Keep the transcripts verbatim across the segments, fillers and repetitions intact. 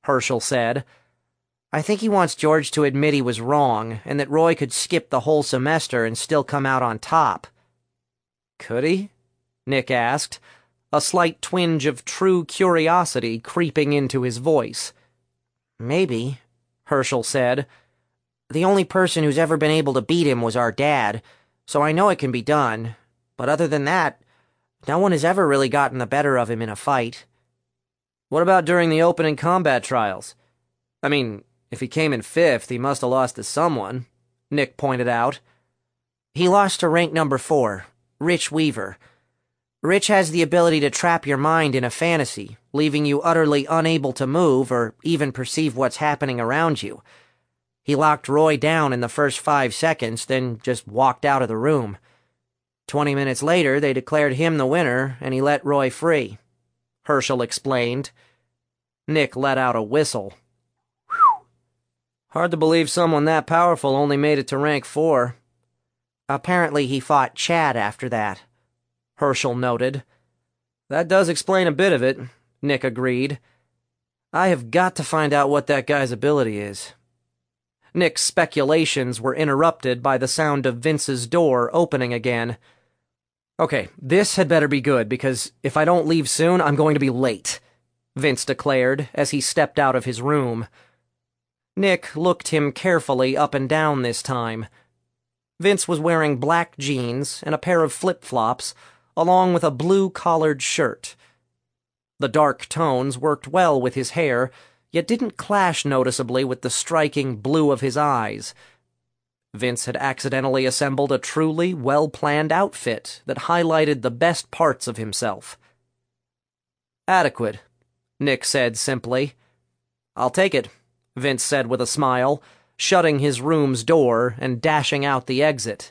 Herschel said. I think he wants George to admit he was wrong, and that Roy could skip the whole semester and still come out on top. Could he? Nick asked, a slight twinge of true curiosity creeping into his voice. Maybe, Herschel said. The only person who's ever been able to beat him was our dad, so I know it can be done, but other than that, no one has ever really gotten the better of him in a fight. What about during the opening combat trials? I mean, if he came in fifth, he must have lost to someone, Nick pointed out. He lost to rank number four, Rich Weaver. Rich has the ability to trap your mind in a fantasy, leaving you utterly unable to move or even perceive what's happening around you. He locked Roy down in the first five seconds, then just walked out of the room. Twenty minutes later, they declared him the winner, and he let Roy free, Herschel explained. Nick let out a whistle. Whew. Hard to believe someone that powerful only made it to rank four. Apparently he fought Chad after that, Herschel noted. That does explain a bit of it, Nick agreed. I have got to find out what that guy's ability is. Nick's speculations were interrupted by the sound of Vince's door opening again. Okay, this had better be good, because if I don't leave soon, I'm going to be late, Vince declared as he stepped out of his room. Nick looked him carefully up and down this time. Vince was wearing black jeans and a pair of flip-flops, along with a blue-collared shirt. The dark tones worked well with his hair, yet didn't clash noticeably with the striking blue of his eyes. Vince had accidentally assembled a truly well-planned outfit that highlighted the best parts of himself. Adequate, Nick said simply. I'll take it, Vince said with a smile, shutting his room's door and dashing out the exit.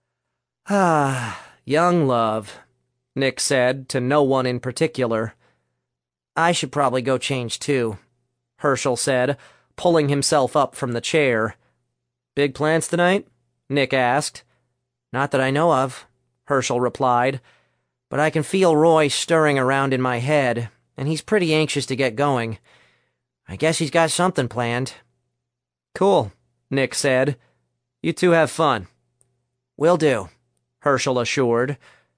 Ah, young love, Nick said to no one in particular. I should probably go change too, Herschel said, pulling himself up from the chair. Big plans tonight? Nick asked. Not that I know of, Herschel replied, but I can feel Roy stirring around in my head, and he's pretty anxious to get going. I guess he's got something planned. Cool, Nick said. You two have fun. Will do, Herschel assured.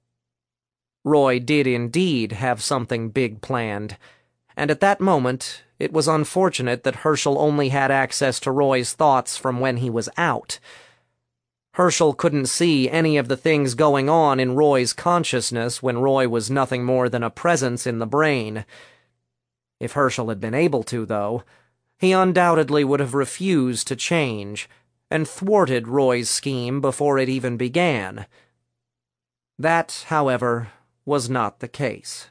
Roy did indeed have something big planned, and at that moment it was unfortunate that Herschel only had access to Roy's thoughts from when he was out. Herschel couldn't see any of the things going on in Roy's consciousness when Roy was nothing more than a presence in the brain. If Herschel had been able to, though, he undoubtedly would have refused to change, and thwarted Roy's scheme before it even began. That, however, was not the case.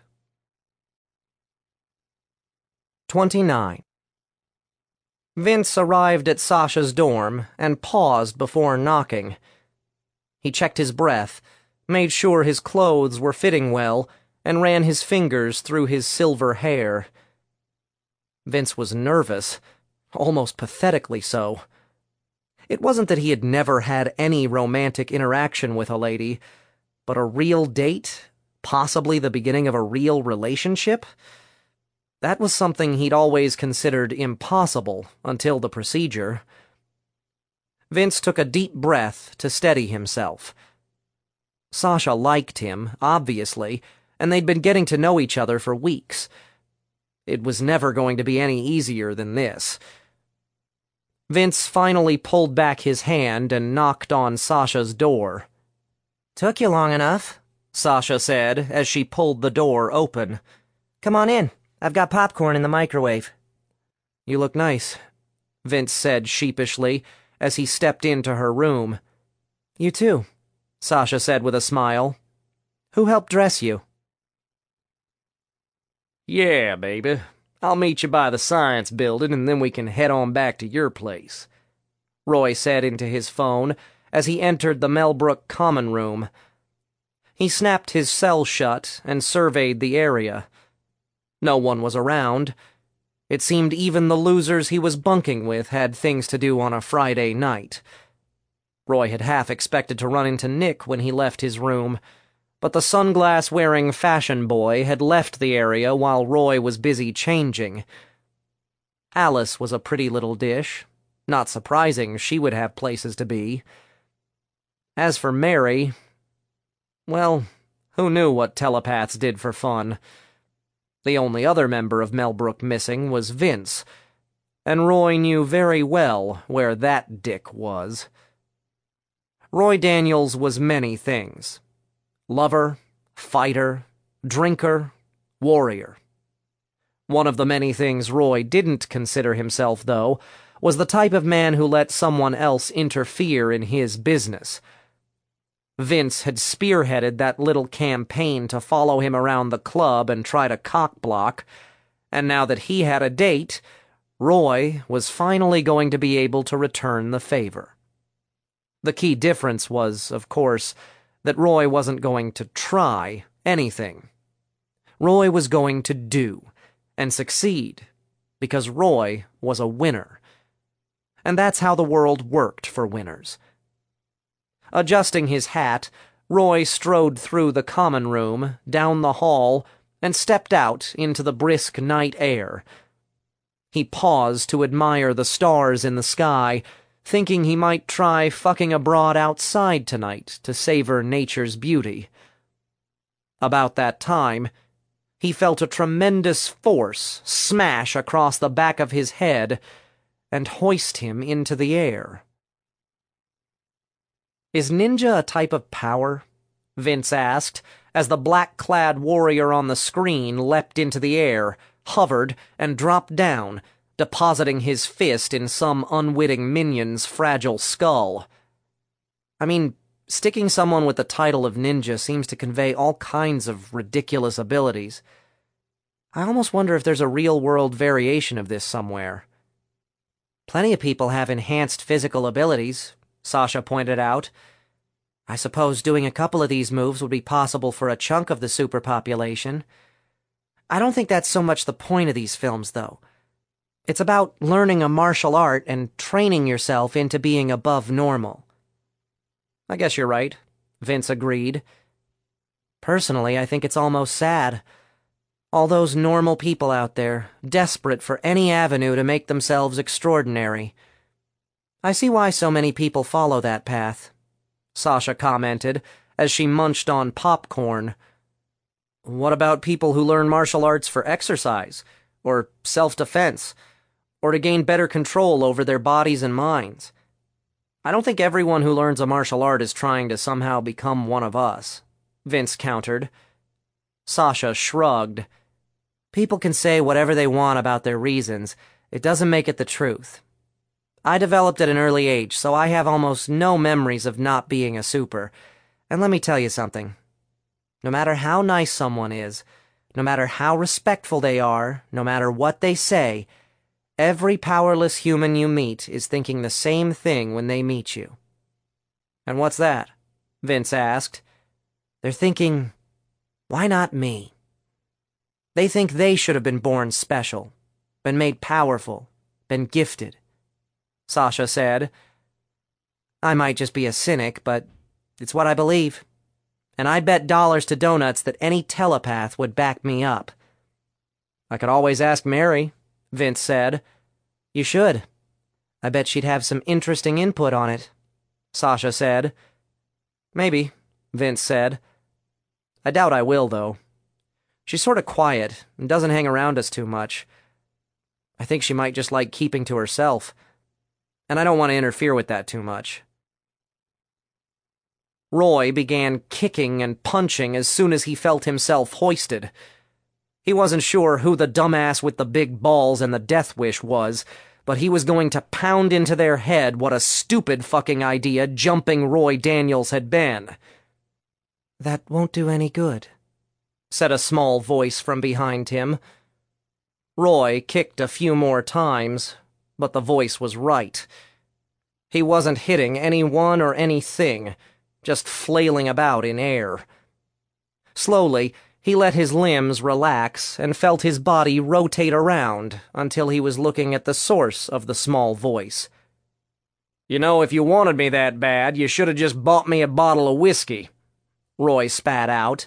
twenty-nine. Vince arrived at Sasha's dorm and paused before knocking. He checked his breath, made sure his clothes were fitting well, and ran his fingers through his silver hair. Vince was nervous, almost pathetically so. It wasn't that he had never had any romantic interaction with a lady, but a real date, possibly the beginning of a real relationship? That was something he'd always considered impossible until the procedure. Vince took a deep breath to steady himself. Sasha liked him, obviously, and they'd been getting to know each other for weeks. It was never going to be any easier than this. Vince finally pulled back his hand and knocked on Sasha's door. Took you long enough, Sasha said as she pulled the door open. Come on in. I've got popcorn in the microwave. You look nice, Vince said sheepishly as he stepped into her room. You too, Sasha said with a smile. Who helped dress you? Yeah, baby. I'll meet you by the science building and then we can head on back to your place, Roy said into his phone as he entered the Melbrook common room. He snapped his cell shut and surveyed the area. No one was around. It seemed even the losers he was bunking with had things to do on a Friday night. Roy had half expected to run into Nick when he left his room, but the sunglass-wearing fashion boy had left the area while Roy was busy changing. Alice was a pretty little dish. Not surprising she would have places to be. As for Mary, well, who knew what telepaths did for fun? The only other member of Melbrook missing was Vince, and Roy knew very well where that dick was. Roy Daniels was many things. Lover, fighter, drinker, warrior. One of the many things Roy didn't consider himself, though, was the type of man who let someone else interfere in his business. Vince had spearheaded that little campaign to follow him around the club and try to cockblock, and now that he had a date, Roy was finally going to be able to return the favor. The key difference was, of course, that Roy wasn't going to try anything. Roy was going to do, and succeed, because Roy was a winner. And that's how the world worked for winners. Adjusting his hat, Roy strode through the common room, down the hall, and stepped out into the brisk night air. He paused to admire the stars in the sky, thinking he might try fucking abroad outside tonight to savor nature's beauty. About that time, he felt a tremendous force smash across the back of his head and hoist him into the air. "Is ninja a type of power?" Vince asked, as the black-clad warrior on the screen leapt into the air, hovered, and dropped down, depositing his fist in some unwitting minion's fragile skull. I mean, sticking someone with the title of ninja seems to convey all kinds of ridiculous abilities. I almost wonder if there's a real-world variation of this somewhere. "Plenty of people have enhanced physical abilities," Sasha pointed out. "I suppose doing a couple of these moves would be possible for a chunk of the superpopulation. I don't think that's so much the point of these films, though. It's about learning a martial art and training yourself into being above normal." "I guess you're right," Vince agreed. "Personally, I think it's almost sad. All those normal people out there, desperate for any avenue to make themselves extraordinary. I see why so many people follow that path," Sasha commented as she munched on popcorn. "What about people who learn martial arts for exercise, or self-defense, or to gain better control over their bodies and minds? I don't think everyone who learns a martial art is trying to somehow become one of us," Vince countered. Sasha shrugged. "People can say whatever they want about their reasons. It doesn't make it the truth. I developed at an early age, so I have almost no memories of not being a super. And let me tell you something. No matter how nice someone is, no matter how respectful they are, no matter what they say, every powerless human you meet is thinking the same thing when they meet you." "And what's that?" Vince asked. "They're thinking, why not me? They think they should have been born special, been made powerful, been gifted," Sasha said. "I might just be a cynic, but it's what I believe. And I'd bet dollars to donuts that any telepath would back me up." "I could always ask Mary," Vince said. "You should. I bet she'd have some interesting input on it," Sasha said. "Maybe," Vince said. "I doubt I will, though. She's sort of quiet and doesn't hang around us too much. I think she might just like keeping to herself, and I don't want to interfere with that too much." Roy began kicking and punching as soon as he felt himself hoisted. He wasn't sure who the dumbass with the big balls and the death wish was, but he was going to pound into their head what a stupid fucking idea jumping Roy Daniels had been. "That won't do any good," said a small voice from behind him. Roy kicked a few more times, but the voice was right. He wasn't hitting anyone or anything, just flailing about in air. Slowly, he let his limbs relax and felt his body rotate around until he was looking at the source of the small voice. "You know, if you wanted me that bad, you should have just bought me a bottle of whiskey," Roy spat out.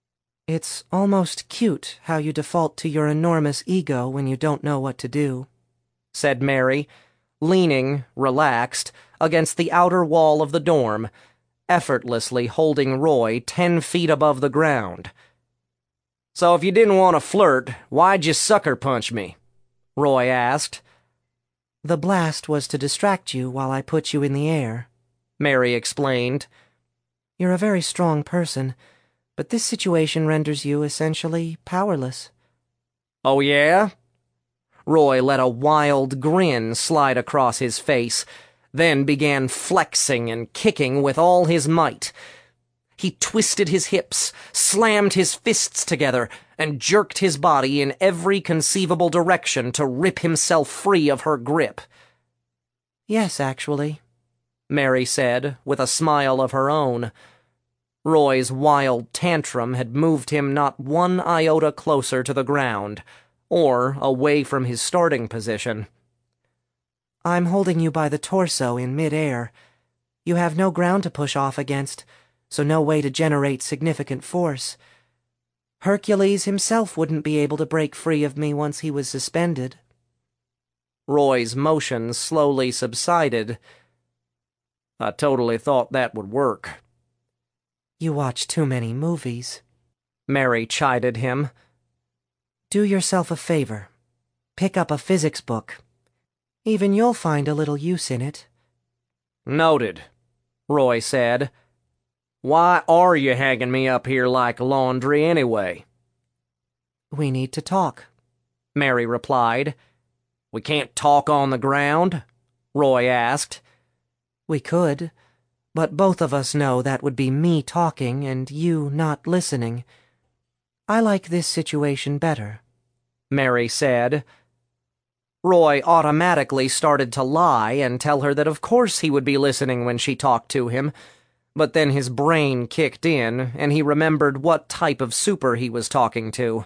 "It's almost cute how you default to your enormous ego when you don't know what to do," said Mary, leaning, relaxed, against the outer wall of the dorm, effortlessly holding Roy ten feet above the ground. "So if you didn't want to flirt, why'd you sucker punch me?" Roy asked. "The blast was to distract you while I put you in the air," Mary explained. "You're a very strong person, but this situation renders you essentially powerless." "Oh, yeah?" Roy let a wild grin slide across his face, then began flexing and kicking with all his might. He twisted his hips, slammed his fists together, and jerked his body in every conceivable direction to rip himself free of her grip. "Yes, actually," Mary said, with a smile of her own. Roy's wild tantrum had moved him not one iota closer to the ground, or away from his starting position. "I'm holding you by the torso in mid-air. You have no ground to push off against, so no way to generate significant force. Hercules himself wouldn't be able to break free of me once he was suspended." Roy's motion slowly subsided. "I totally thought that would work." "You watch too many movies," Mary chided him. "Do yourself a favor. Pick up a physics book. Even you'll find a little use in it." "Noted," Roy said. "Why are you hanging me up here like laundry anyway?" "We need to talk," Mary replied. "We can't talk on the ground?" Roy asked. "We could, but both of us know that would be me talking and you not listening. I like this situation better," Mary said. Roy automatically started to lie and tell her that of course he would be listening when she talked to him, but then his brain kicked in and he remembered what type of super he was talking to.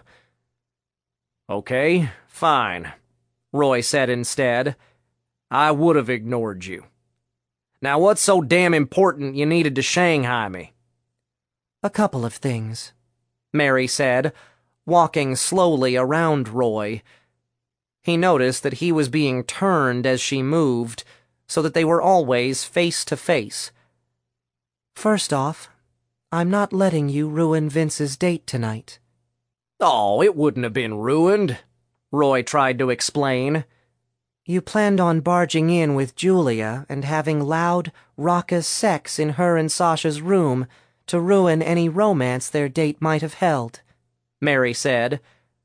"Okay, fine," Roy said instead. "I would have ignored you. Now what's so damn important you needed to Shanghai me?" "A couple of things," Mary said, walking slowly around Roy. He noticed that he was being turned as she moved, so that they were always face to face. "First off, I'm not letting you ruin Vince's date tonight." "Oh, it wouldn't have been ruined," Roy tried to explain. "You planned on barging in with Julia and having loud, raucous sex in her and Sasha's room to ruin any romance their date might have held," Mary said.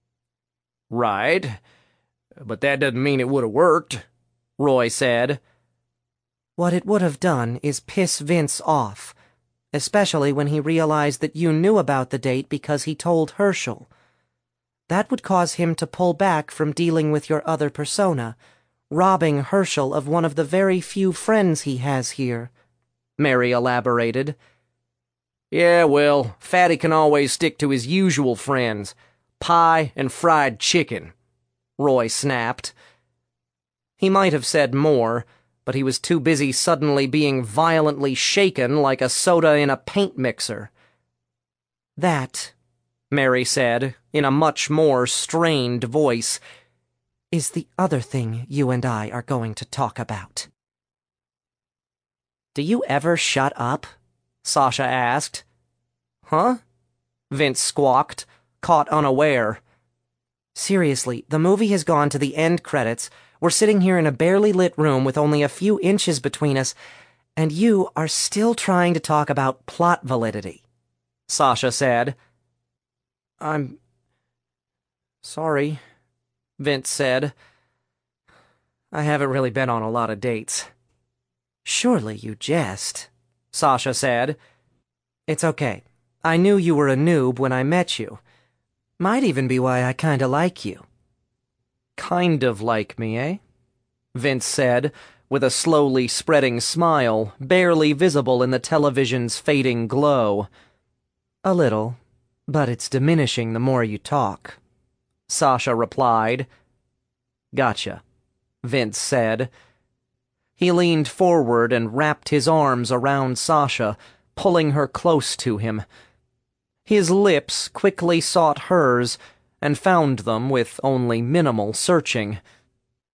"Right, but that doesn't mean it would have worked," Roy said. "What it would have done is piss Vince off, especially when he realized that you knew about the date because he told Herschel. That would cause him to pull back from dealing with your other persona, robbing Herschel of one of the very few friends he has here," Mary elaborated. "Yeah, well, Fatty can always stick to his usual friends, pie and fried chicken," Roy snapped. He might have said more, but he was too busy suddenly being violently shaken like a soda in a paint mixer. "That," Mary said, in a much more strained voice, "is the other thing you and I are going to talk about." "Do you ever shut up?" Sasha asked. "Huh?" Vince squawked, caught unaware. "Seriously, the movie has gone to the end credits. We're sitting here in a barely lit room with only a few inches between us, and you are still trying to talk about plot validity," Sasha said. "I'm sorry," Vince said. "I haven't really been on a lot of dates." "Surely you jest," Sasha said. "It's okay. I knew you were a noob when I met you. Might even be why I kinda like you." "Kind of like me, eh?" Vince said, with a slowly spreading smile, barely visible in the television's fading glow. "A little, but it's diminishing the more you talk," Sasha replied. "Gotcha," Vince said. He leaned forward and wrapped his arms around Sasha, pulling her close to him. His lips quickly sought hers and found them with only minimal searching.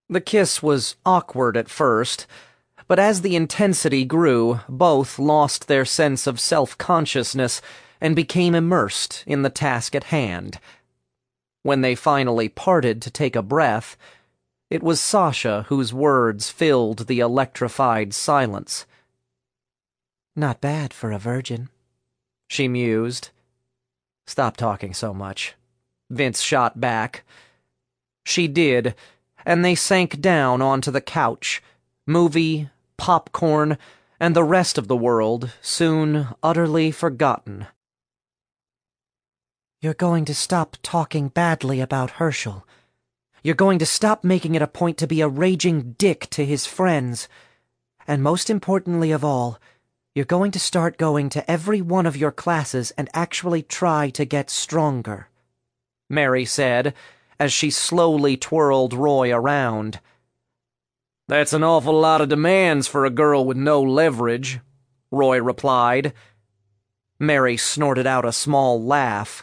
The kiss was awkward at first, but as the intensity grew, both lost their sense of self-consciousness and became immersed in the task at hand. When they finally parted to take a breath, it was Sasha whose words filled the electrified silence. "Not bad for a virgin," she mused. "Stop talking so much," Vince shot back. She did, and they sank down onto the couch, movie, popcorn, and the rest of the world soon utterly forgotten. "You're going to stop talking badly about Herschel. You're going to stop making it a point to be a raging dick to his friends. And most importantly of all, you're going to start going to every one of your classes and actually try to get stronger," Mary said, as she slowly twirled Roy around. "That's an awful lot of demands for a girl with no leverage," Roy replied. Mary snorted out a small laugh.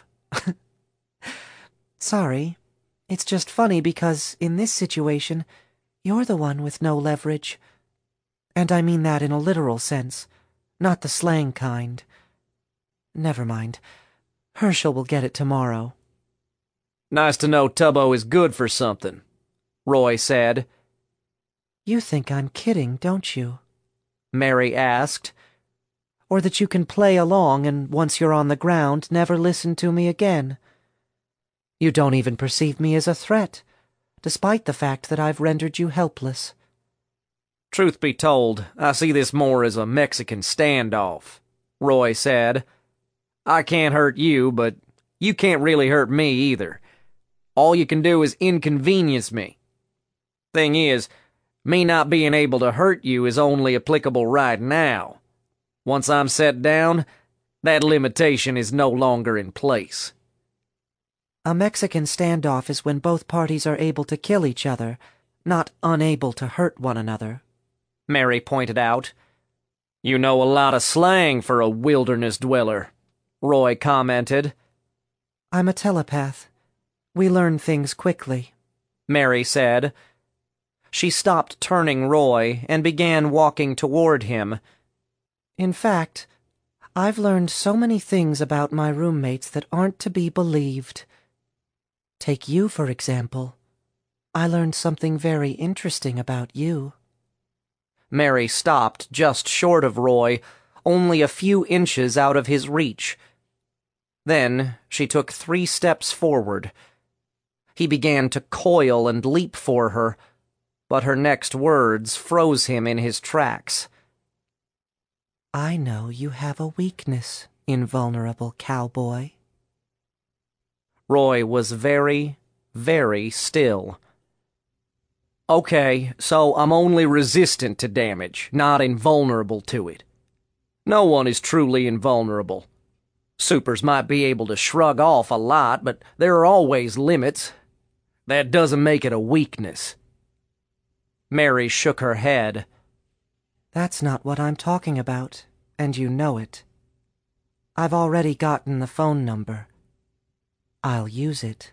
"Sorry. It's just funny because, in this situation, you're the one with no leverage. And I mean that in a literal sense, not the slang kind. Never mind. Herschel will get it tomorrow." "Nice to know Tubbo is good for something," Roy said. "You think I'm kidding, don't you?" Mary asked. "Or that you can play along and once you're on the ground, never listen to me again? You don't even perceive me as a threat, despite the fact that I've rendered you helpless." "Truth be told, I see this more as a Mexican standoff," Roy said. "I can't hurt you, but you can't really hurt me either. All you can do is inconvenience me. Thing is, me not being able to hurt you is only applicable right now. Once I'm set down, that limitation is no longer in place." "A Mexican standoff is when both parties are able to kill each other, not unable to hurt one another," Mary pointed out. "You know a lot of slang for a wilderness dweller," Roy commented. "I'm a telepath. We learn things quickly," Mary said. She stopped turning Roy and began walking toward him. "In fact, I've learned so many things about my roommates that aren't to be believed. Take you, for example. I learned something very interesting about you." Mary stopped just short of Roy, only a few inches out of his reach. Then she took three steps forward. He began to coil and leap for her, but her next words froze him in his tracks. "I know you have a weakness, invulnerable cowboy." Roy was very, very still. "Okay, so I'm only resistant to damage, not invulnerable to it. No one is truly invulnerable. Supers might be able to shrug off a lot, but there are always limits. That doesn't make it a weakness." Mary shook her head. "That's not what I'm talking about, and you know it. I've already gotten the phone number. I'll use it."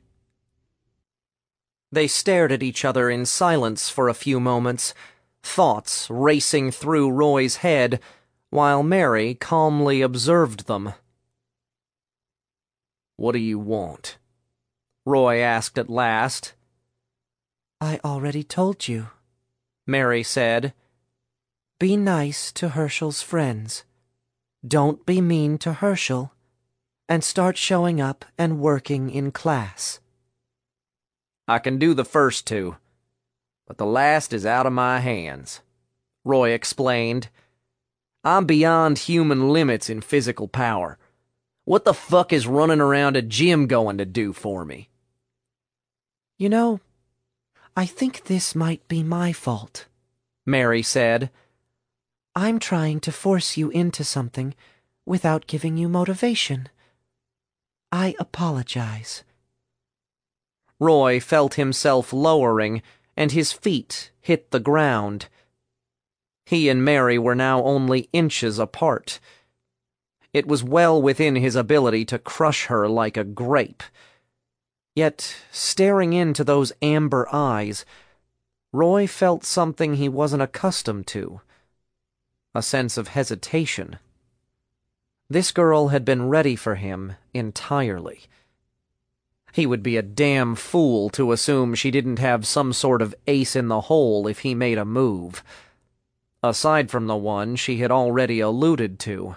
They stared at each other in silence for a few moments, thoughts racing through Roy's head, while Mary calmly observed them. "What do you want?" Roy asked at last. "I already told you," Mary said. "Be nice to Herschel's friends. Don't be mean to Herschel. And start showing up and working in class." "I can do the first two, but the last is out of my hands," Roy explained. "I'm beyond human limits in physical power. What the fuck is running around a gym going to do for me?" "You know, I think this might be my fault," Mary said. "I'm trying to force you into something without giving you motivation. I apologize." Roy felt himself lowering, and his feet hit the ground. He and Mary were now only inches apart. It was well within his ability to crush her like a grape. Yet, staring into those amber eyes, Roy felt something he wasn't accustomed to. A sense of hesitation. This girl had been ready for him entirely. He would be a damn fool to assume she didn't have some sort of ace in the hole if he made a move, aside from the one she had already alluded to.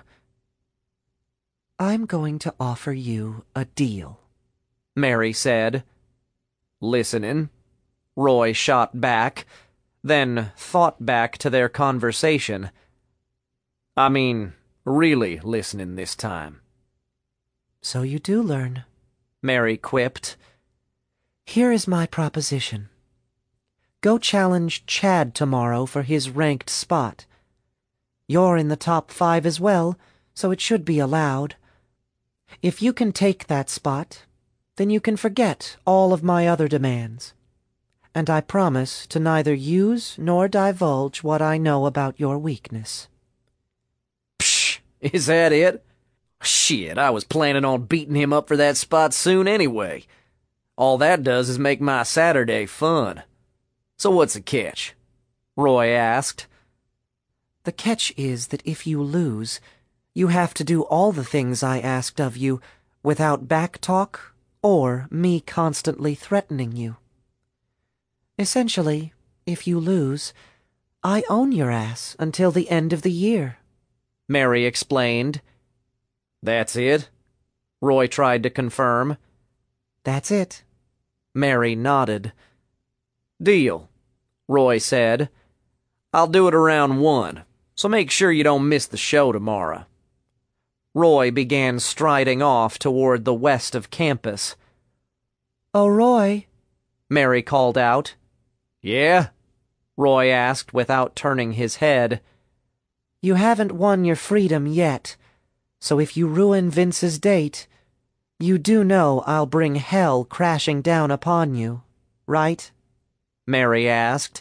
"I'm going to offer you a deal," Mary said. "Listenin'," Roy shot back, then thought back to their conversation. "I mean, really listening this time." "So you do learn," Mary quipped. "Here is my proposition. Go challenge Chad tomorrow for his ranked spot. You're in the top five as well, so it should be allowed. If you can take that spot, then you can forget all of my other demands. And I promise to neither use nor divulge what I know about your weakness." "Psh, is that it? Shit, I was planning on beating him up for that spot soon anyway. All that does is make my Saturday fun. So what's the catch?" Roy asked. "The catch is that if you lose, you have to do all the things I asked of you without back talk or me constantly threatening you. Essentially, if you lose, I own your ass until the end of the year," Mary explained. "That's it?" Roy tried to confirm. "That's it." Mary nodded. "Deal," Roy said. "I'll do it around one, so make sure you don't miss the show tomorrow." Roy began striding off toward the west of campus. "Oh, Roy," Mary called out. "Yeah?" Roy asked without turning his head. "You haven't won your freedom yet, so if you ruin Vince's date, you do know I'll bring hell crashing down upon you, right?" Mary asked.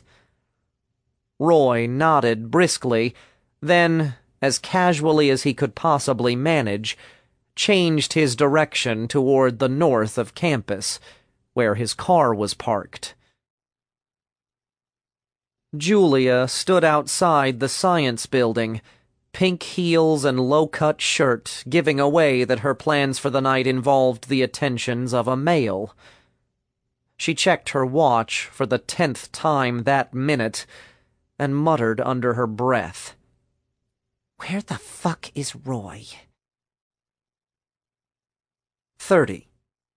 Roy nodded briskly, then, as casually as he could possibly manage, changed his direction toward the north of campus, where his car was parked. Julia stood outside the science building, pink heels and low-cut shirt giving away that her plans for the night involved the attentions of a male. She checked her watch for the tenth time that minute and muttered under her breath, "Where the fuck is Roy?" Thirty.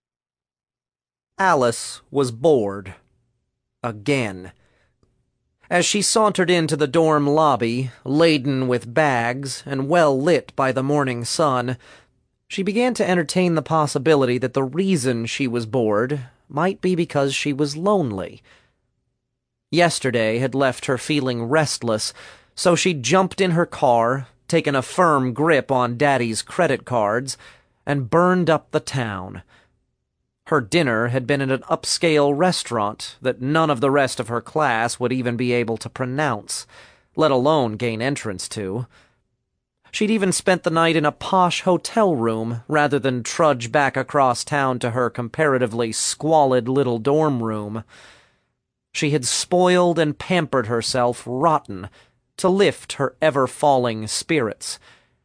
Alice was bored. Again. As she sauntered into the dorm lobby, laden with bags and well lit by the morning sun, she began to entertain the possibility that the reason she was bored might be because she was lonely. Yesterday had left her feeling restless, so she jumped in her car, taken a firm grip on Daddy's credit cards, and burned up the town. Her dinner had been at an upscale restaurant that none of the rest of her class would even be able to pronounce, let alone gain entrance to. She'd even spent the night in a posh hotel room rather than trudge back across town to her comparatively squalid little dorm room. She had spoiled and pampered herself rotten to lift her ever-falling spirits.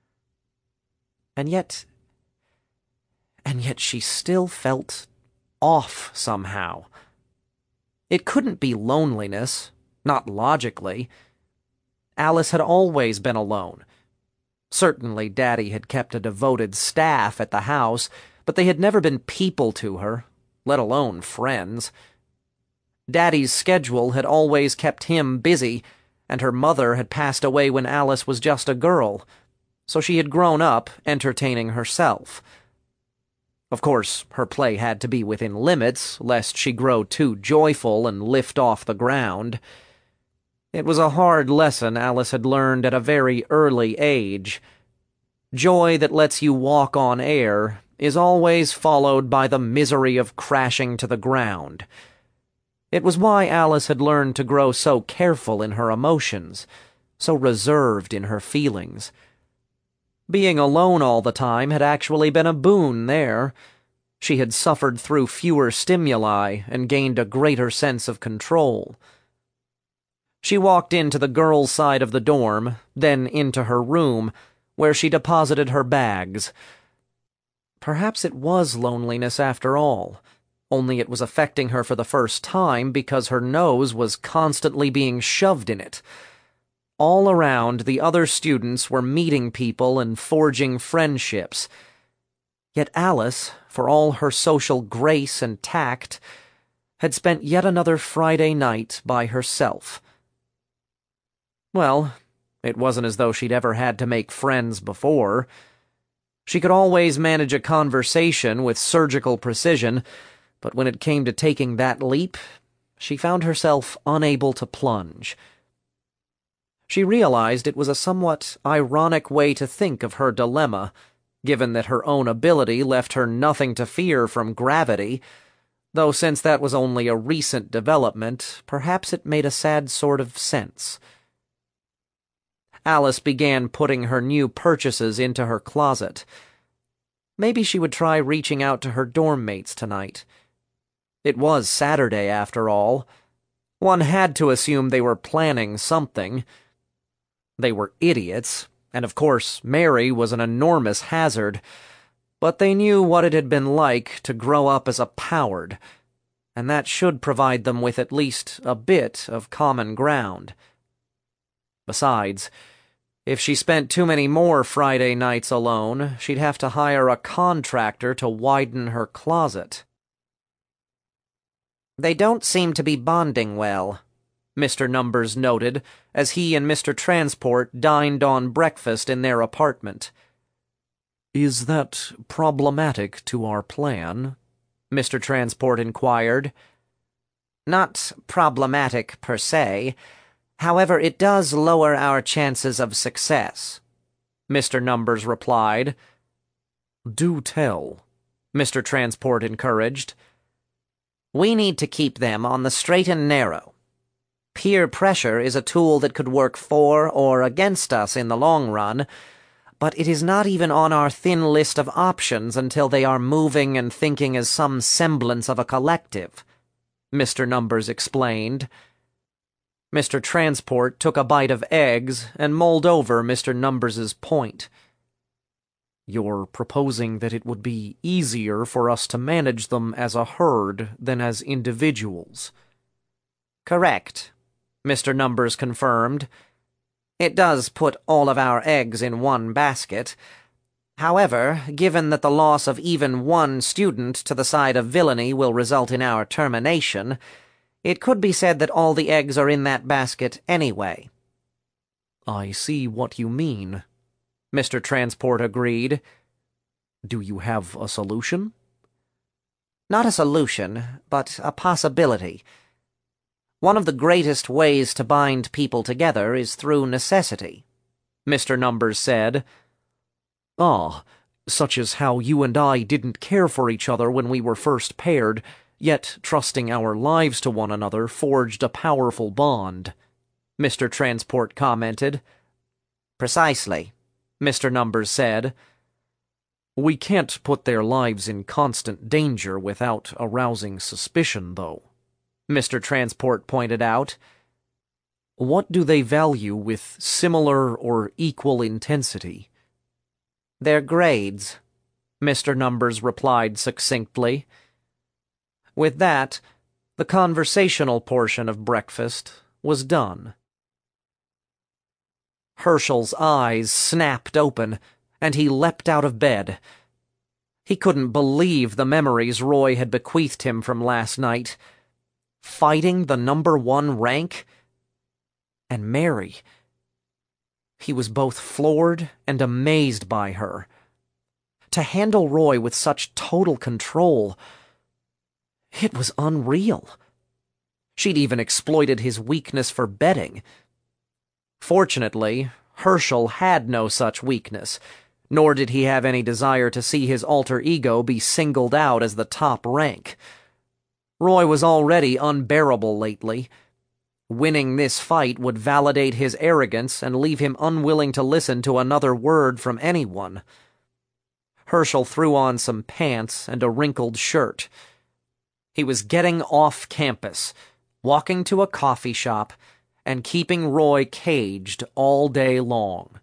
And yet... And yet she still felt off somehow. It couldn't be loneliness, not logically. Alice had always been alone. Certainly Daddy had kept a devoted staff at the house, but they had never been people to her, let alone friends. Daddy's schedule had always kept him busy, and her mother had passed away when Alice was just a girl, so she had grown up entertaining herself. Of course, her play had to be within limits, lest she grow too joyful and lift off the ground. It was a hard lesson Alice had learned at a very early age. Joy that lets you walk on air is always followed by the misery of crashing to the ground. It was why Alice had learned to grow so careful in her emotions, so reserved in her feelings. Being alone all the time had actually been a boon there. She had suffered through fewer stimuli and gained a greater sense of control. She walked into the girls' side of the dorm, then into her room, where she deposited her bags. Perhaps it was loneliness after all, only it was affecting her for the first time because her nose was constantly being shoved in it. All around, the other students were meeting people and forging friendships. Yet Alice, for all her social grace and tact, had spent yet another Friday night by herself. Well, it wasn't as though she'd ever had to make friends before. She could always manage a conversation with surgical precision, but when it came to taking that leap, she found herself unable to plunge. She realized it was a somewhat ironic way to think of her dilemma, given that her own ability left her nothing to fear from gravity, though since that was only a recent development, perhaps it made a sad sort of sense. Alice began putting her new purchases into her closet. Maybe she would try reaching out to her dorm mates tonight. It was Saturday, after all. One had to assume they were planning something. They were idiots, and of course Mary was an enormous hazard, but they knew what it had been like to grow up as a Poward, and that should provide them with at least a bit of common ground. Besides, if she spent too many more Friday nights alone, she'd have to hire a contractor to widen her closet. They don't seem to be bonding well, Mister Numbers noted as he and Mister Transport dined on breakfast in their apartment. "Is that problematic to our plan?" Mister Transport inquired. Not problematic per se. However, it does lower our chances of success, Mister Numbers replied. "Do tell," Mister Transport encouraged. We need to keep them on the straight and narrow. Peer pressure is a tool that could work for or against us in the long run, but it is not even on our thin list of options until they are moving and thinking as some semblance of a collective, Mister Numbers explained. Mister Transport took a bite of eggs and mulled over Mister Numbers's point. "You're proposing that it would be easier for us to manage them as a herd than as individuals." Correct, Mister Numbers confirmed. It does put all of our eggs in one basket. However, given that the loss of even one student to the side of villainy will result in our termination, it could be said that all the eggs are in that basket anyway. "I see what you mean," Mister Transport agreed. "Do you have a solution?" Not a solution, but a possibility. One of the greatest ways to bind people together is through necessity, Mister Numbers said. "Ah, such as how you and I didn't care for each other when we were first paired, yet trusting our lives to one another forged a powerful bond," Mister Transport commented. Precisely, Mister Numbers said. "We can't put their lives in constant danger without arousing suspicion, though," Mister Transport pointed out. "What do they value with similar or equal intensity?" Their grades, Mister Numbers replied succinctly. With that, the conversational portion of breakfast was done. Herschel's eyes snapped open, and he leapt out of bed. He couldn't believe the memories Roy had bequeathed him from last night. Fighting the number one rank? And Mary. He was both floored and amazed by her. To handle Roy with such total control, it was unreal. She'd even exploited his weakness for betting. Fortunately, Herschel had no such weakness, nor did he have any desire to see his alter ego be singled out as the top rank. Roy was already unbearable lately. Winning this fight would validate his arrogance and leave him unwilling to listen to another word from anyone. Herschel threw on some pants and a wrinkled shirt. He was getting off campus, walking to a coffee shop, and keeping Roy caged all day long.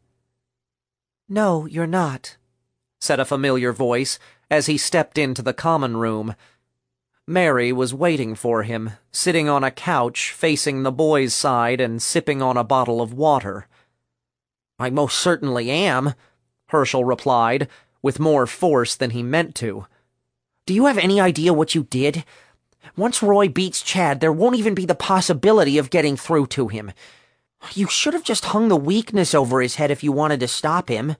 "No, you're not," said a familiar voice as he stepped into the common room. Mary was waiting for him, sitting on a couch facing the boys' side and sipping on a bottle of water. "I most certainly am," Herschel replied, with more force than he meant to. "Do you have any idea what you did? Once Roy beats Chad, there won't even be the possibility of getting through to him. You should have just hung the weakness over his head if you wanted to stop him."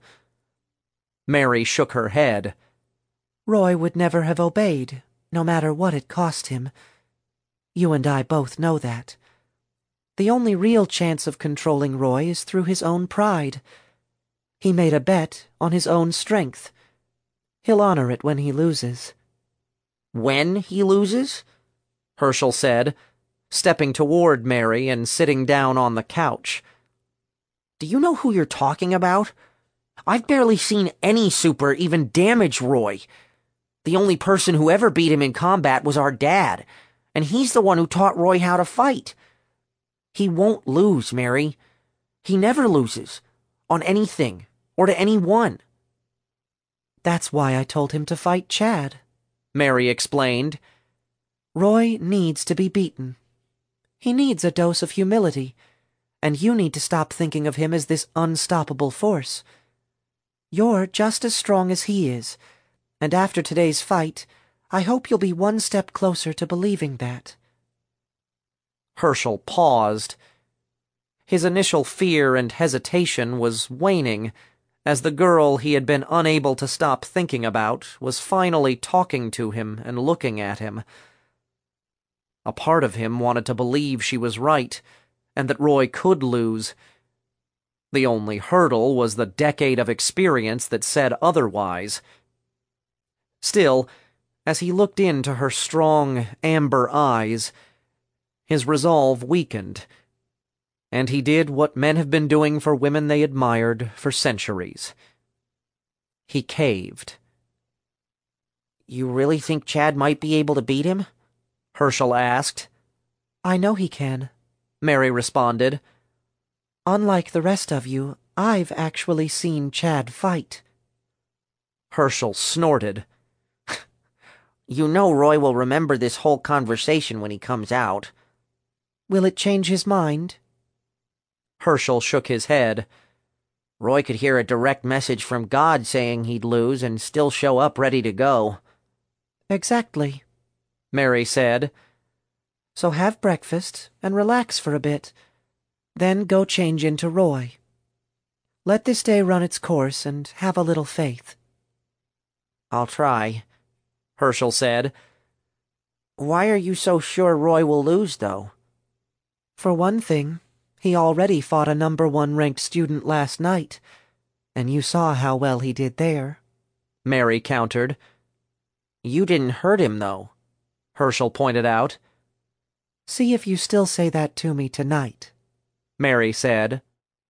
Mary shook her head. "Roy would never have obeyed, no matter what it cost him. You and I both know that. The only real chance of controlling Roy is through his own pride. He made a bet on his own strength. He'll honor it when he loses." "When he loses?" Herschel said, stepping toward Mary and sitting down on the couch. "Do you know who you're talking about? I've barely seen any super even damage Roy. The only person who ever beat him in combat was our dad, and he's the one who taught Roy how to fight. He won't lose, Mary. He never loses, on anything, or to anyone." "That's why I told him to fight Chad," Mary explained. "Roy needs to be beaten. He needs a dose of humility, and you need to stop thinking of him as this unstoppable force. You're just as strong as he is, and after today's fight, I hope you'll be one step closer to believing that." Herschel paused. His initial fear and hesitation was waning, as the girl he had been unable to stop thinking about was finally talking to him and looking at him. A part of him wanted to believe she was right, and that Roy could lose. The only hurdle was the decade of experience that said otherwise. Still, as he looked into her strong, amber eyes, his resolve weakened, and he did what men have been doing for women they admired for centuries. He caved. "You really think Chad might be able to beat him?" Herschel asked. "I know he can," Mary responded. "Unlike the rest of you, I've actually seen Chad fight." Herschel snorted. "You know Roy will remember this whole conversation when he comes out." "Will it change his mind?" Herschel shook his head. "Roy could hear a direct message from God saying he'd lose and still show up ready to go." "Exactly," Mary said. "So have breakfast and relax for a bit. Then go change into Roy. Let this day run its course and have a little faith." "I'll try," Herschel said. "Why are you so sure Roy will lose, though?" "For one thing, he already fought a number one ranked student last night, and you saw how well he did there," Mary countered. "You didn't hurt him, though," Herschel pointed out. "See if you still say that to me tonight," Mary said.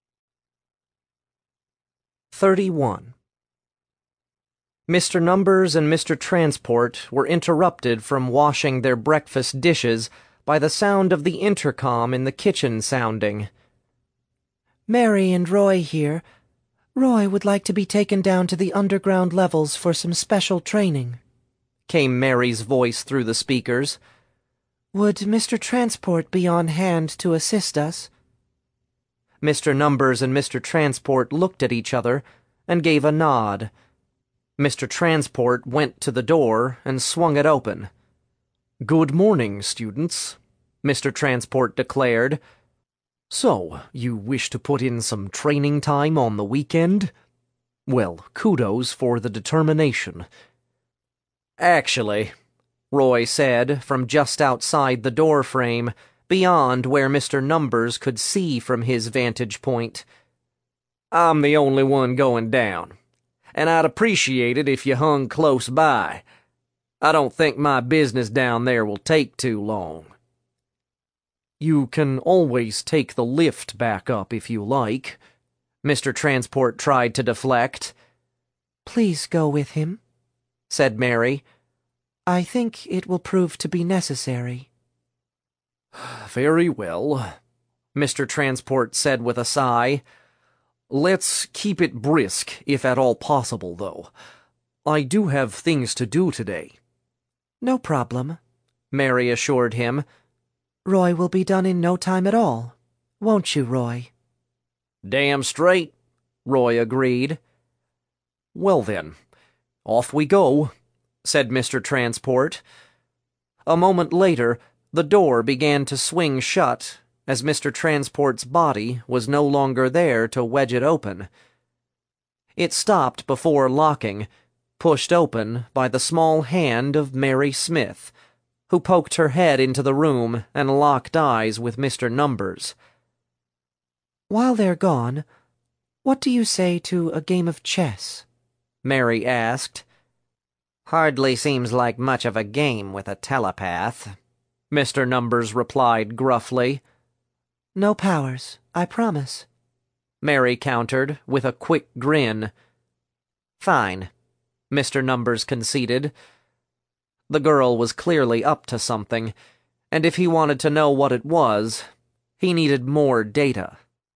thirty-one. Mister Numbers and Mister Transport were interrupted from washing their breakfast dishes by the sound of the intercom in the kitchen sounding. "Mary and Roy here. Roy would like to be taken down to the underground levels for some special training," came Mary's voice through the speakers. "Would Mister Transport be on hand to assist us?" Mister Numbers and Mister Transport looked at each other and gave a nod. Mister Transport went to the door and swung it open. "Good morning, students," Mister Transport declared. "So, you wish to put in some training time on the weekend? Well, kudos for the determination." "Actually," Roy said from just outside the door frame, beyond where Mister Numbers could see from his vantage point, "I'm the only one going down, and I'd appreciate it if you hung close by. I don't think my business down there will take too long." "You can always take the lift back up if you like," Mister Transport tried to deflect. "Please go with him," said Mary. "I think it will prove to be necessary." "Very well," Mister Transport said with a sigh. "Let's keep it brisk, if at all possible, though. I do have things to do today." "No problem," Mary assured him. "Roy will be done in no time at all. Won't you, Roy?" "Damn straight," Roy agreed. "Well then, off we go," said Mister Transport. A moment later, the door began to swing shut, as Mister Transport's body was no longer there to wedge it open. It stopped before locking, pushed open by the small hand of Mary Smith, who poked her head into the room and locked eyes with Mister Numbers. "While they're gone, what do you say to a game of chess?" Mary asked. "Hardly seems like much of a game with a telepath," Mister Numbers replied gruffly. "No powers, I promise," Mary countered with a quick grin. "Fine," Mister Numbers conceded. The girl was clearly up to something, and if he wanted to know what it was, he needed more data.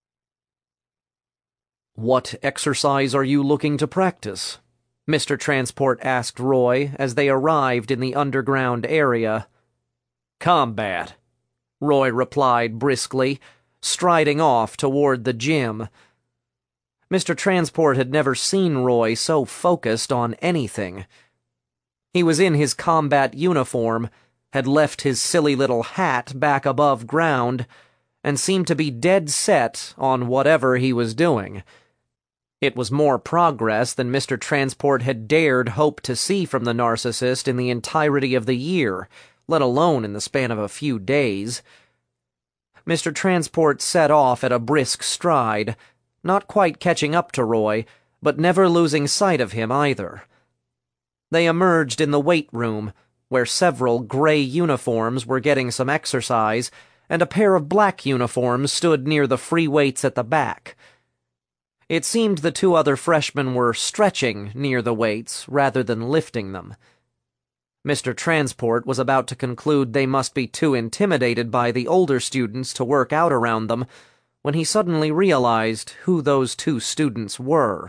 "What exercise are you looking to practice?" Mister Transport asked Roy as they arrived in the underground area. "Combat," Roy replied briskly, striding off toward the gym. Mister Transport had never seen Roy so focused on anything. He was in his combat uniform, had left his silly little hat back above ground, and seemed to be dead set on whatever he was doing. It was more progress than Mister Transport had dared hope to see from the narcissist in the entirety of the year, let alone in the span of a few days. Mister Transport set off at a brisk stride, not quite catching up to Roy, but never losing sight of him either. They emerged in the weight room, where several gray uniforms were getting some exercise, and a pair of black uniforms stood near the free weights at the back. It seemed the two other freshmen were stretching near the weights rather than lifting them. Mister Transport was about to conclude they must be too intimidated by the older students to work out around them, when he suddenly realized who those two students were.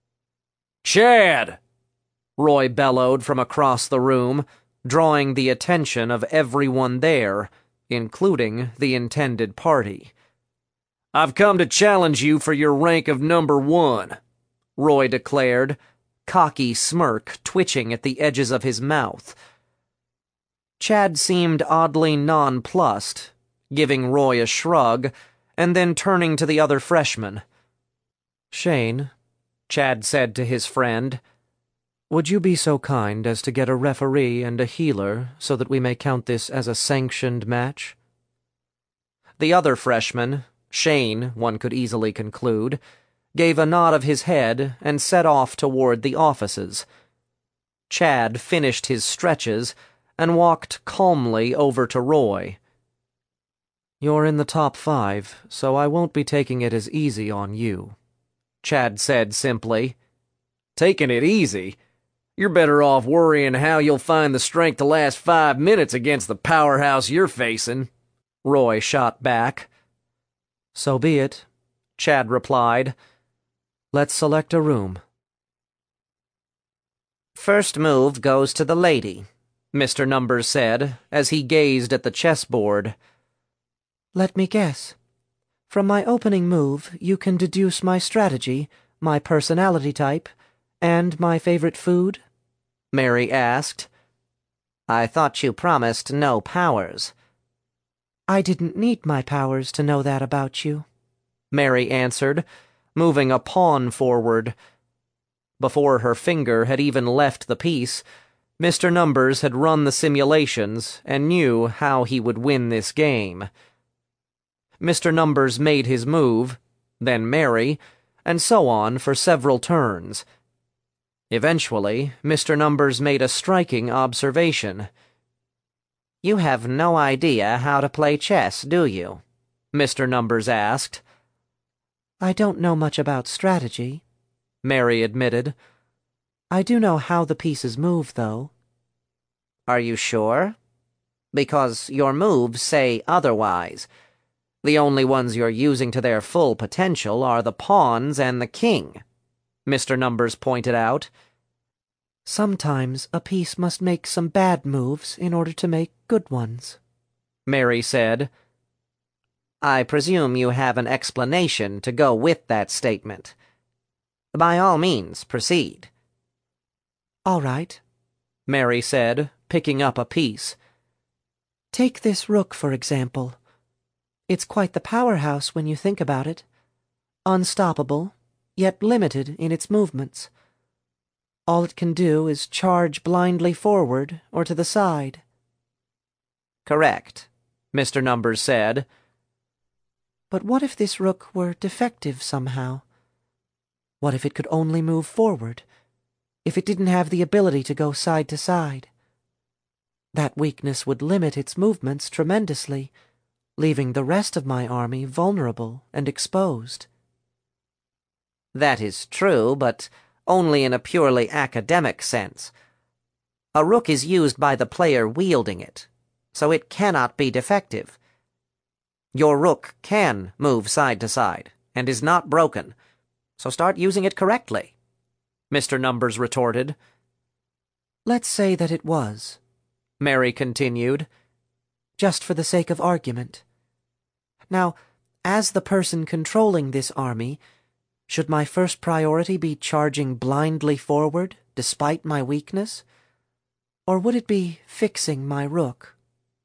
"Chad!" Roy bellowed from across the room, drawing the attention of everyone there, including the intended party. "I've come to challenge you for your rank of number one," Roy declared, cocky smirk twitching at the edges of his mouth. Chad seemed oddly nonplussed, giving Roy a shrug, and then turning to the other freshman. "Shane," Chad said to his friend, "would you be so kind as to get a referee and a healer so that we may count this as a sanctioned match?" The other freshman, Shane, one could easily conclude, gave a nod of his head and set off toward the offices. Chad finished his stretches and walked calmly over to Roy. "You're in the top five, so I won't be taking it as easy on you," Chad said simply. "Taking it easy? You're better off worrying how you'll find the strength to last five minutes against the powerhouse you're facing," Roy shot back. "So be it," Chad replied. "Let's select a room." "First move goes to the lady," Mister Numbers said as he gazed at the chessboard. "Let me guess. From my opening move, you can deduce my strategy, my personality type, and my favorite food?" Mary asked. "I thought you promised no powers." "I didn't need my powers to know that about you," Mary answered, moving a pawn forward. Before her finger had even left the piece, Mister Numbers had run the simulations and knew how he would win this game. Mister Numbers made his move, then Mary, and so on for several turns. Eventually, Mister Numbers made a striking observation. "You have no idea how to play chess, do you?" Mister Numbers asked. "I don't know much about strategy," Mary admitted. "I do know how the pieces move, though." "Are you sure? Because your moves say otherwise. The only ones you're using to their full potential are the pawns and the king, Mister Numbers pointed out. Sometimes a piece must make some bad moves in order to make good ones, Mary said. I presume you have an explanation to go with that statement. By all means, proceed. All right, Mary said, picking up a piece. Take this rook, for example. It's quite the powerhouse when you think about it. Unstoppable, yet limited in its movements. All it can do is charge blindly forward or to the side. Correct, Mister Numbers said. But what if this rook were defective somehow? What if it could only move forward? If it didn't have the ability to go side to side? That weakness would limit its movements tremendously, leaving the rest of my army vulnerable and exposed. That is true, but only in a purely academic sense. A rook is used by the player wielding it, so it cannot be defective. Your rook can move side to side, and is not broken, so start using it correctly, Mister Numbers retorted. Let's say that it was, Mary continued, just for the sake of argument. Now, as the person controlling this army, should my first priority be charging blindly forward, despite my weakness? Or would it be fixing my rook?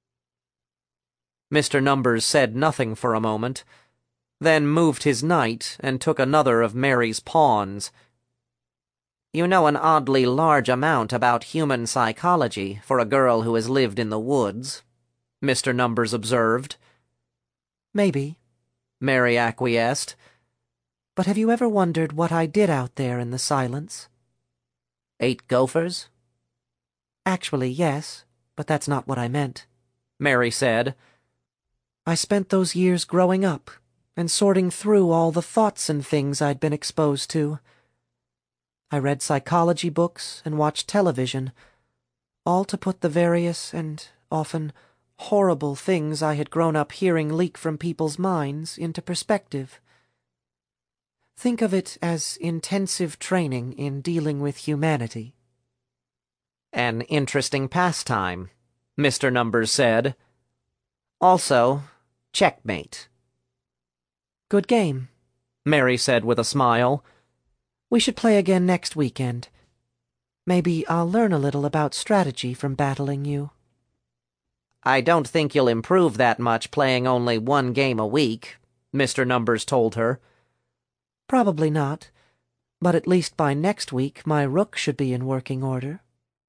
Mister Numbers said nothing for a moment, then moved his knight and took another of Mary's pawns. You know an oddly large amount about human psychology for a girl who has lived in the woods, Mister Numbers observed. Maybe, Mary acquiesced. But have you ever wondered what I did out there in the silence? Ate gophers? Actually, yes, but that's not what I meant, Mary said. I spent those years growing up and sorting through all the thoughts and things I'd been exposed to. I read psychology books and watched television, all to put the various and often horrible things I had grown up hearing leak from people's minds into perspective. Think of it as intensive training in dealing with humanity. An interesting pastime, Mister Numbers said. Also, checkmate. Good game, Mary said with a smile. We should play again next weekend. Maybe I'll learn a little about strategy from battling you. I don't think you'll improve that much playing only one game a week, Mister Numbers told her. Probably not, but at least by next week my rook should be in working order.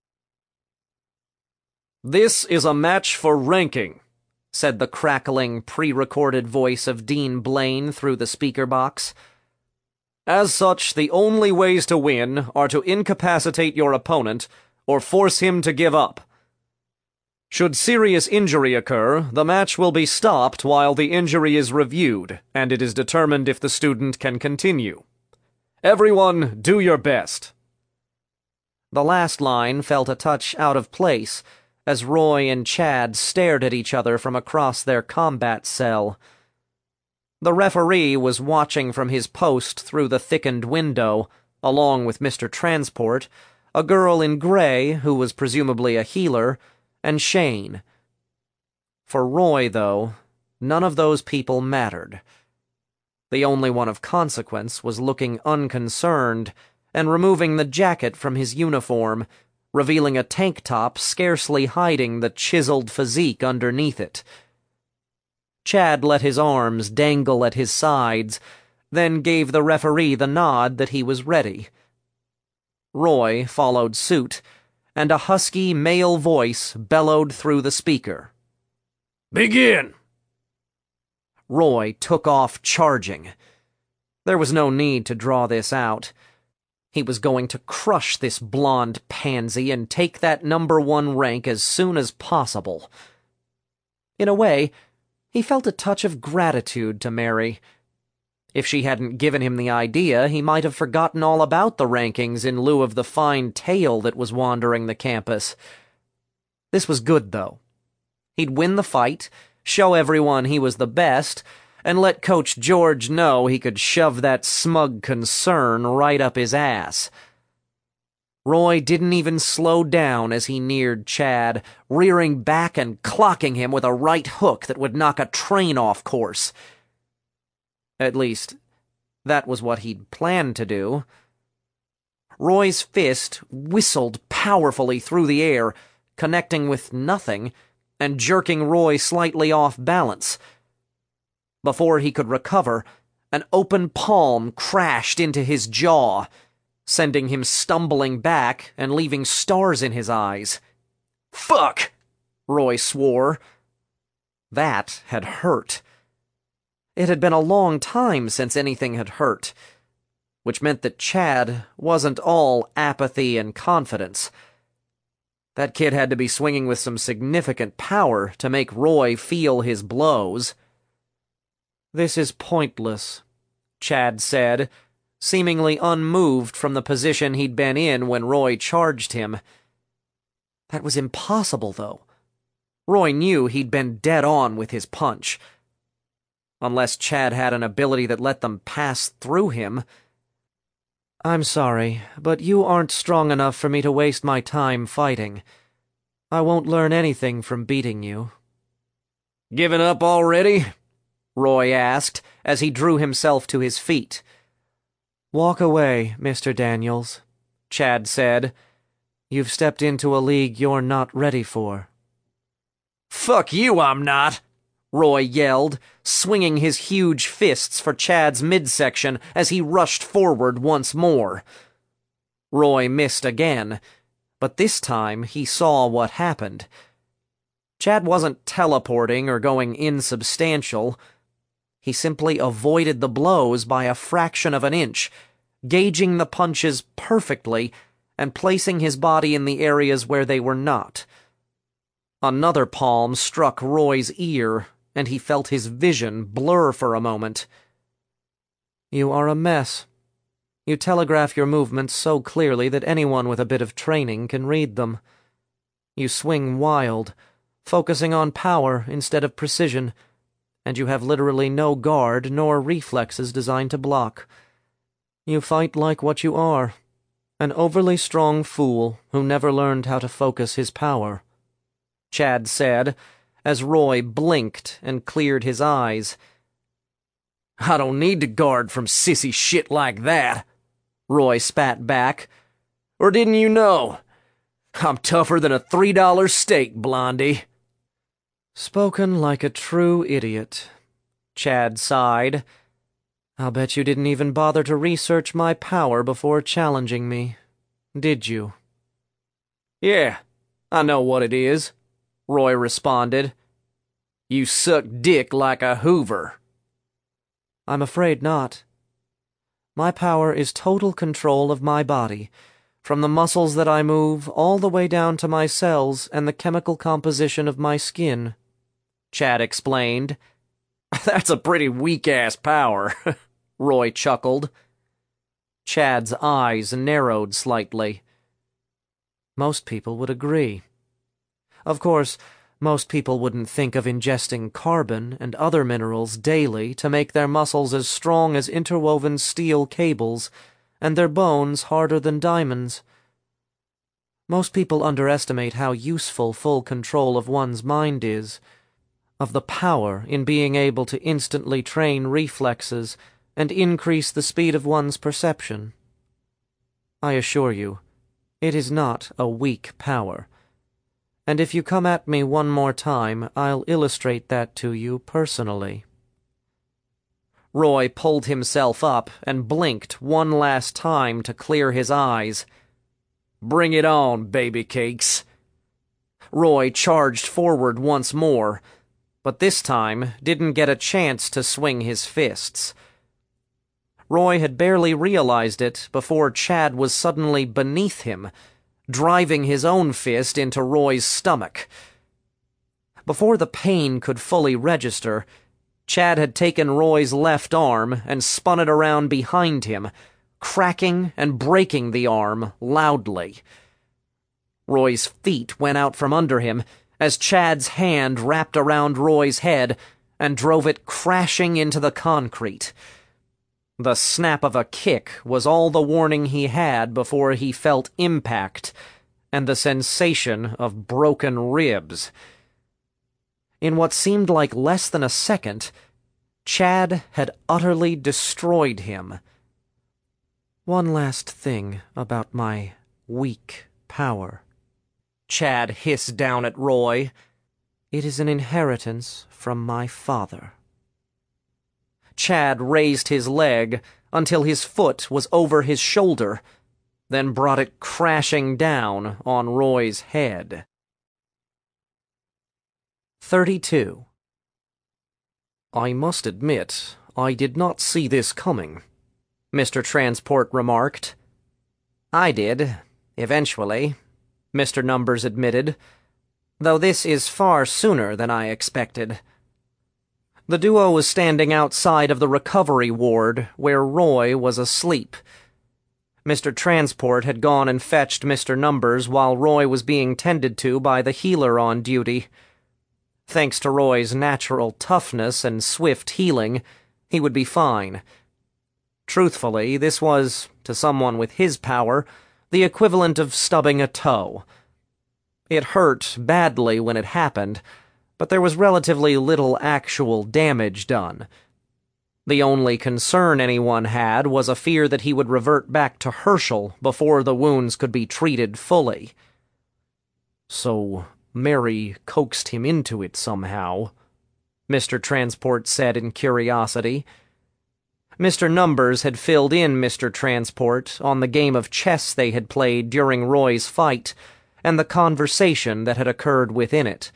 This is a match for ranking, said the crackling, pre-recorded voice of Dean Blaine through the speaker box. As such, the only ways to win are to incapacitate your opponent or force him to give up. Should serious injury occur, the match will be stopped while the injury is reviewed, and it is determined if the student can continue. Everyone, do your best. The last line felt a touch out of place as Roy and Chad stared at each other from across their combat cell. The referee was watching from his post through the thickened window, along with Mister Transport, a girl in gray who was presumably a healer, and Shane. For Roy, though, none of those people mattered. The only one of consequence was looking unconcerned and removing the jacket from his uniform, revealing a tank top scarcely hiding the chiseled physique underneath it. Chad let his arms dangle at his sides, then gave the referee the nod that he was ready. Roy followed suit, and a husky male voice bellowed through the speaker. Begin! Roy took off charging. There was no need to draw this out. He was going to crush this blonde pansy and take that number one rank as soon as possible. In a way, he felt a touch of gratitude to Mary. If she hadn't given him the idea, he might have forgotten all about the rankings in lieu of the fine tale that was wandering the campus. This was good, though. He'd win the fight, show everyone he was the best, and let Coach George know he could shove that smug concern right up his ass. Roy didn't even slow down as he neared Chad, rearing back and clocking him with a right hook that would knock a train off course. At least, that was what he'd planned to do. Roy's fist whistled powerfully through the air, connecting with nothing, and jerking Roy slightly off balance. Before he could recover, an open palm crashed into his jaw, sending him stumbling back and leaving stars in his eyes. "Fuck!" Roy swore. That had hurt. It had been a long time since anything had hurt, which meant that Chad wasn't all apathy and confidence. That kid had to be swinging with some significant power to make Roy feel his blows. "This is pointless," Chad said, seemingly unmoved from the position he'd been in when Roy charged him. That was impossible, though. Roy knew he'd been dead on with his punch. Unless Chad had an ability that let them pass through him. "I'm sorry, but you aren't strong enough for me to waste my time fighting. I won't learn anything from beating you." "Given up already?" Roy asked as he drew himself to his feet. "Walk away, Mister Daniels," Chad said. "You've stepped into a league you're not ready for." "Fuck you, I'm not!" Roy yelled, swinging his huge fists for Chad's midsection as he rushed forward once more. Roy missed again, but this time he saw what happened. Chad wasn't teleporting or going insubstantial. He simply avoided the blows by a fraction of an inch, gauging the punches perfectly and placing his body in the areas where they were not. Another palm struck Roy's ear, and he felt his vision blur for a moment. "You are a mess. You telegraph your movements so clearly that anyone with a bit of training can read them. You swing wild, focusing on power instead of precision, and you have literally no guard nor reflexes designed to block. You fight like what you are, an overly strong fool who never learned how to focus his power," Chad said, as Roy blinked and cleared his eyes. "I don't need to guard from sissy shit like that," Roy spat back. "Or didn't you know? I'm tougher than a three dollar steak, Blondie." "Spoken like a true idiot," Chad sighed. "I'll bet you didn't even bother to research my power before challenging me, did you?" "Yeah, I know what it is," Roy responded. "You suck dick like a Hoover." "I'm afraid not. My power is total control of my body, from the muscles that I move all the way down to my cells and the chemical composition of my skin," Chad explained. "That's a pretty weak-ass power," Roy chuckled. Chad's eyes narrowed slightly. "Most people would agree. Of course, most people wouldn't think of ingesting carbon and other minerals daily to make their muscles as strong as interwoven steel cables and their bones harder than diamonds. Most people underestimate how useful full control of one's mind is, of the power in being able to instantly train reflexes and increase the speed of one's perception. I assure you, it is not a weak power. And if you come at me one more time, I'll illustrate that to you personally." Roy pulled himself up and blinked one last time to clear his eyes. "Bring it on, baby cakes." Roy charged forward once more, but this time didn't get a chance to swing his fists. Roy had barely realized it before Chad was suddenly beneath him, driving his own fist into Roy's stomach. Before the pain could fully register, Chad had taken Roy's left arm and spun it around behind him, cracking and breaking the arm loudly. Roy's feet went out from under him as Chad's hand wrapped around Roy's head and drove it crashing into the concrete. The snap of a kick was all the warning he had before he felt impact and the sensation of broken ribs. In what seemed like less than a second, Chad had utterly destroyed him. One last thing about my weak power, Chad hissed down at Roy. It is an inheritance from my father. Chad raised his leg until his foot was over his shoulder, then brought it crashing down on Roy's head. thirty-two. I must admit, I did not see this coming, Mister Transport remarked. I did, eventually, Mister Numbers admitted, though this is far sooner than I expected. The duo was standing outside of the recovery ward, where Roy was asleep. Mister Transport had gone and fetched Mister Numbers while Roy was being tended to by the healer on duty. Thanks to Roy's natural toughness and swift healing, he would be fine. Truthfully, this was, to someone with his power, the equivalent of stubbing a toe. It hurt badly when it happened, but there was relatively little actual damage done. The only concern anyone had was a fear that he would revert back to Herschel before the wounds could be treated fully. So Mary coaxed him into it somehow, Mister Transport said in curiosity. Mister Numbers had filled in Mister Transport on the game of chess they had played during Roy's fight and the conversation that had occurred within it.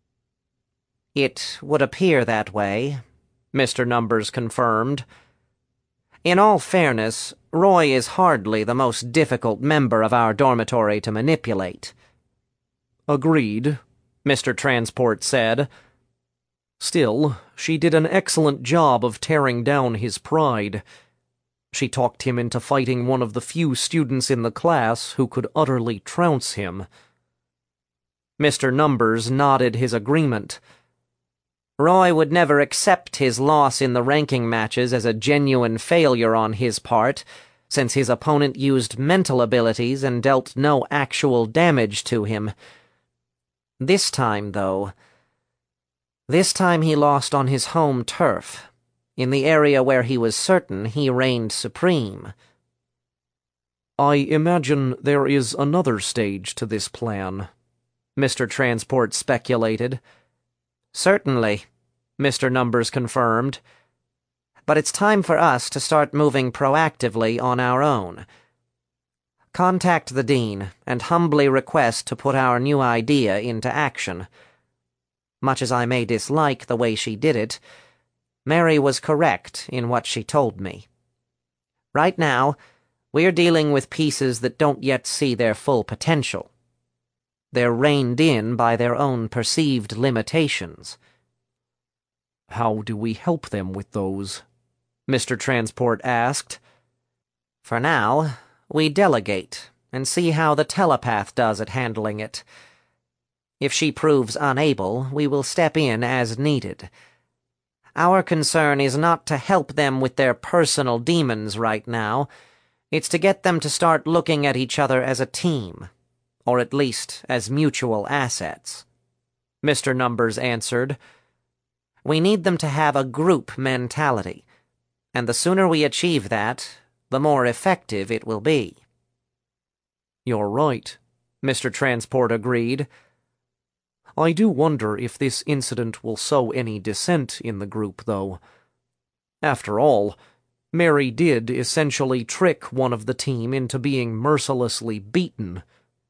It would appear that way, Mister Numbers confirmed. In all fairness, Roy is hardly the most difficult member of our dormitory to manipulate. Agreed, Mister Transport said. Still, she did an excellent job of tearing down his pride. She talked him into fighting one of the few students in the class who could utterly trounce him. Mister Numbers nodded his agreement. Roy would never accept his loss in the ranking matches as a genuine failure on his part, since his opponent used mental abilities and dealt no actual damage to him. This time, though, this time he lost on his home turf, in the area where he was certain he reigned supreme. I imagine there is another stage to this plan, Mister Transport speculated. Certainly, Mister Numbers confirmed. But it's time for us to start moving proactively on our own. Contact the Dean and humbly request to put our new idea into action. Much as I may dislike the way she did it, Mary was correct in what she told me. Right now, we're dealing with pieces that don't yet see their full potential. They're reined in by their own perceived limitations. How do we help them with those? Mister Transport asked. For now, we delegate and see how the telepath does at handling it. If she proves unable, we will step in as needed. Our concern is not to help them with their personal demons right now. It's to get them to start looking at each other as a team, or at least as mutual assets. Mister Numbers answered. We need them to have a group mentality, and the sooner we achieve that, the more effective it will be. You're right, Mister Transport agreed. I do wonder if this incident will sow any dissent in the group, though. After all, Mary did essentially trick one of the team into being mercilessly beaten.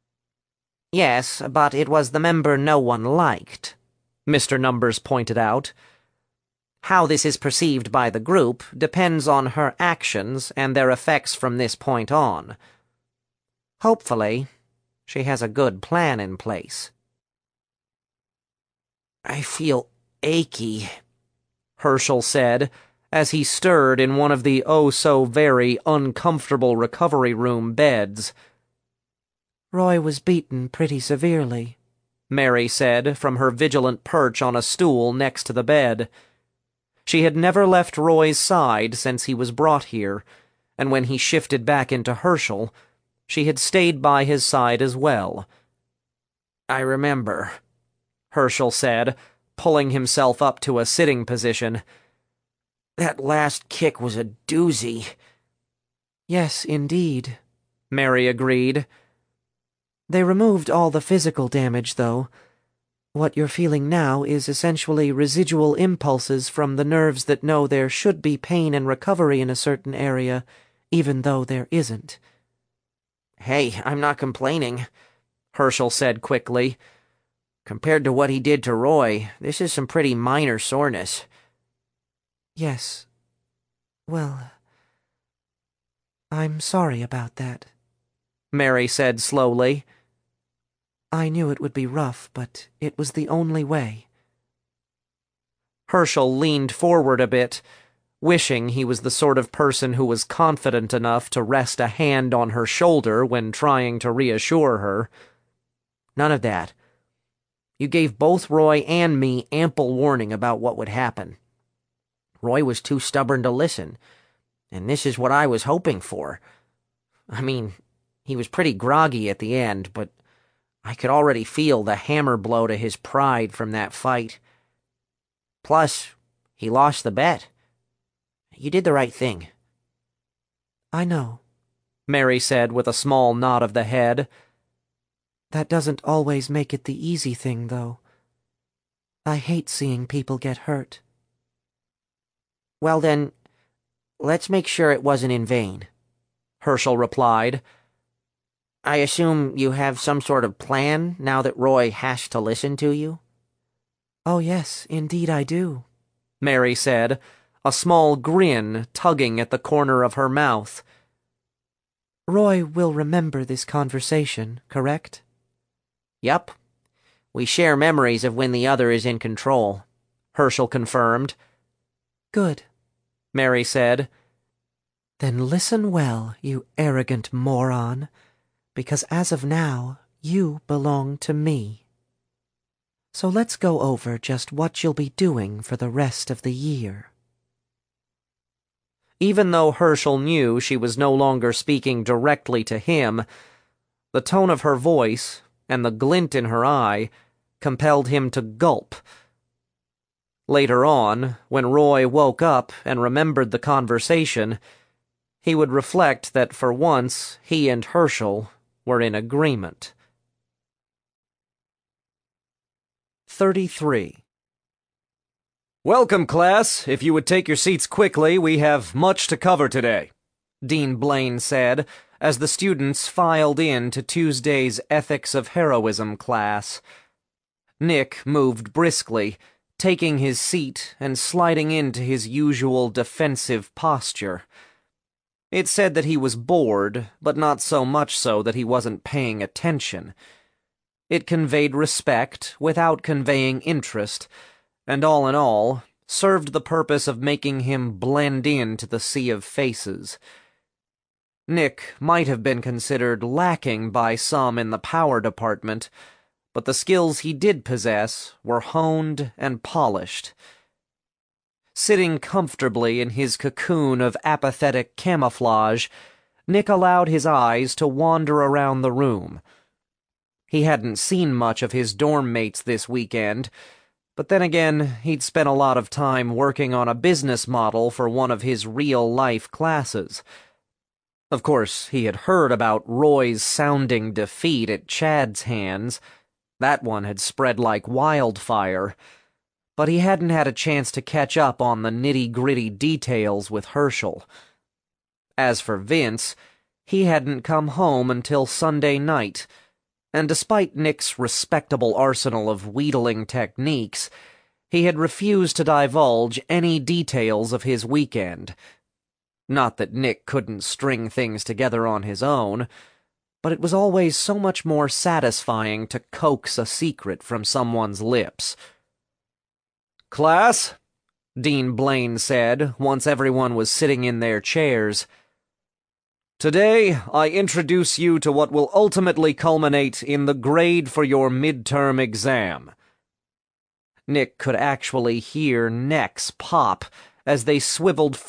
Yes, but it was the member no one liked, Mister Numbers pointed out. How this is perceived by the group depends on her actions and their effects from this point on. Hopefully, she has a good plan in place. I feel achy, Herschel said, as he stirred in one of the oh-so-very uncomfortable recovery room beds. Roy was beaten pretty severely, Mary said from her vigilant perch on a stool next to the bed. She had never left Roy's side since he was brought here, and when he shifted back into Herschel, she had stayed by his side as well. I remember, Herschel said, pulling himself up to a sitting position. That last kick was a doozy. Yes, indeed, Mary agreed. They removed all the physical damage, though. What you're feeling now is essentially residual impulses from the nerves that know there should be pain and recovery in a certain area, even though there isn't. Hey, I'm not complaining, Herschel said quickly. Compared to what he did to Roy, this is some pretty minor soreness. Yes. Well, I'm sorry about that, Mary said slowly. I knew it would be rough, but it was the only way. Herschel leaned forward a bit, wishing he was the sort of person who was confident enough to rest a hand on her shoulder when trying to reassure her. None of that. You gave both Roy and me ample warning about what would happen. Roy was too stubborn to listen, and this is what I was hoping for. I mean, he was pretty groggy at the end, but I could already feel the hammer blow to his pride from that fight. Plus, he lost the bet. You did the right thing. I know, Mary said with a small nod of the head. That doesn't always make it the easy thing, though. I hate seeing people get hurt. Well then, let's make sure it wasn't in vain, Herschel replied. I assume you have some sort of plan now that Roy has to listen to you? Oh yes, indeed I do, Mary said, a small grin tugging at the corner of her mouth. Roy will remember this conversation, correct? Yup. We share memories of when the other is in control, Herschel confirmed. Good, Mary said. Then listen well, you arrogant moron, because as of now, you belong to me. So let's go over just what you'll be doing for the rest of the year. Even though Herschel knew she was no longer speaking directly to him, the tone of her voice and the glint in her eye compelled him to gulp. Later on, when Roy woke up and remembered the conversation, he would reflect that for once he and Herschel were in agreement. thirty-three. Welcome, class. If you would take your seats quickly, we have much to cover today, Dean Blaine said, as the students filed in to Tuesday's Ethics of Heroism class. Nick moved briskly, taking his seat and sliding into his usual defensive posture. It said that he was bored, but not so much so that he wasn't paying attention. It conveyed respect without conveying interest, and all in all, served the purpose of making him blend into the sea of faces. Nick might have been considered lacking by some in the power department, but the skills he did possess were honed and polished. Sitting comfortably in his cocoon of apathetic camouflage, Nick allowed his eyes to wander around the room. He hadn't seen much of his dorm mates this weekend, but then again, he'd spent a lot of time working on a business model for one of his real-life classes. Of course, he had heard about Roy's sounding defeat at Chad's hands. That one had spread like wildfire. But he hadn't had a chance to catch up on the nitty-gritty details with Herschel. As for Vince, he hadn't come home until Sunday night, and despite Nick's respectable arsenal of wheedling techniques, he had refused to divulge any details of his weekend. Not that Nick couldn't string things together on his own, but it was always so much more satisfying to coax a secret from someone's lips. "Class," Dean Blaine said, once everyone was sitting in their chairs, "today I introduce you to what will ultimately culminate in the grade for your midterm exam." Nick could actually hear necks pop as they swiveled